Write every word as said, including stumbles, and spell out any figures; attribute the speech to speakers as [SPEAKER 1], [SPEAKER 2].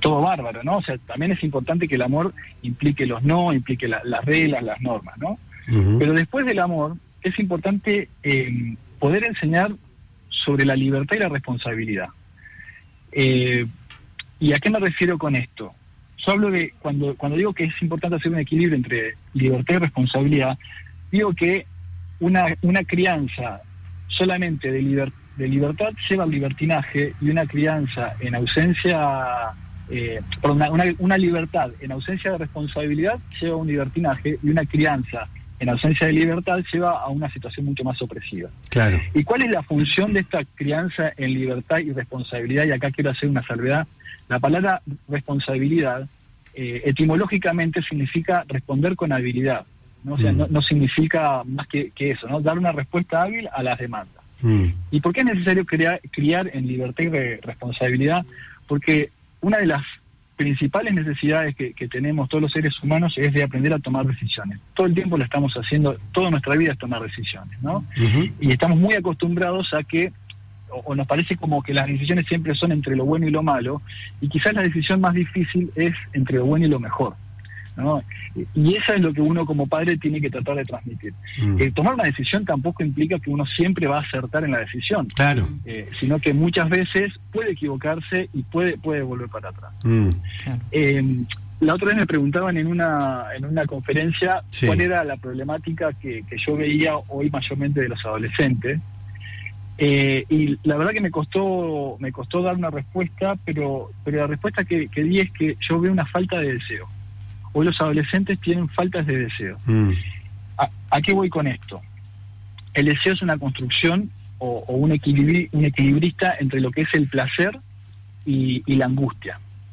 [SPEAKER 1] todo bárbaro, ¿no? O sea, también es importante que el amor implique los no, implique la, las reglas, las normas, ¿no? Uh-huh. Pero después del amor es importante eh, poder enseñar sobre la libertad y la responsabilidad. Eh, ¿Y a qué me refiero con esto? Yo hablo de, cuando, cuando digo que es importante hacer un equilibrio entre libertad y responsabilidad, digo que una, una crianza solamente de, liber, de libertad lleva al libertinaje, y una crianza en ausencia, eh, perdón, una, una, una libertad en ausencia de responsabilidad lleva a un libertinaje, y una crianza en ausencia de libertad lleva a una situación mucho más opresiva.
[SPEAKER 2] Claro.
[SPEAKER 1] ¿Y cuál es la función de esta crianza en libertad y responsabilidad? Y acá quiero hacer una salvedad. La palabra responsabilidad eh, etimológicamente significa responder con habilidad, ¿no? O sea, mm. no, no significa más que, que eso, ¿no? Dar una respuesta hábil a las demandas. Mm. ¿Y por qué es necesario criar, criar en libertad y re, responsabilidad? Porque una de las principales necesidades que, que tenemos todos los seres humanos es de aprender a tomar decisiones. Todo el tiempo lo estamos haciendo, toda nuestra vida es tomar decisiones, ¿no? Uh-huh. Y estamos muy acostumbrados a que, o, o nos parece como que las decisiones siempre son entre lo bueno y lo malo, y quizás la decisión más difícil es entre lo bueno y lo mejor, ¿no? Y eso es lo que uno como padre tiene que tratar de transmitir. Mm. Eh, tomar una decisión tampoco implica que uno siempre va a acertar en la decisión,
[SPEAKER 2] claro,
[SPEAKER 1] eh, sino que muchas veces puede equivocarse y puede puede volver para atrás.
[SPEAKER 2] Mm.
[SPEAKER 1] Eh, la otra vez me preguntaban en una en una conferencia, sí, cuál era la problemática que, que yo veía hoy mayormente de los adolescentes. Eh, y la verdad que me costó me costó dar una respuesta, pero pero la respuesta que, que di es que yo veo una falta de deseo. Hoy los adolescentes tienen faltas de deseo. Mm. ¿A, ¿A qué voy con esto? El deseo es una construcción o, o un, equilibri, un equilibrista entre lo que es el placer y, y la angustia.